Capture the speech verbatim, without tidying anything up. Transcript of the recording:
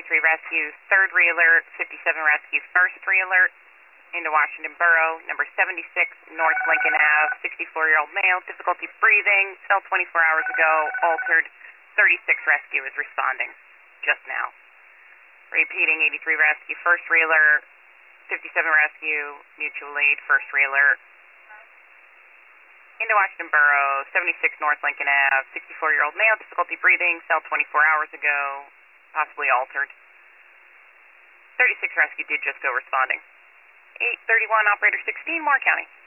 eighty-three rescue, third reeler, fifty-seven rescue, first reeler, into Washington Borough, number seventy-six, North Lincoln Avenue, sixty-four-year-old male, difficulty breathing, fell twenty-four hours ago, altered, thirty-six rescue is responding, just now. Repeating, eighty-three rescue, first reeler, fifty-seven rescue, mutual aid, first reeler, into Washington Borough, seventy-six North Lincoln Avenue, sixty-four-year-old male, difficulty breathing, fell twenty-four hours ago, possibly altered. thirty-six rescue did just go responding. eight thirty-one, operator sixteen, Moore County.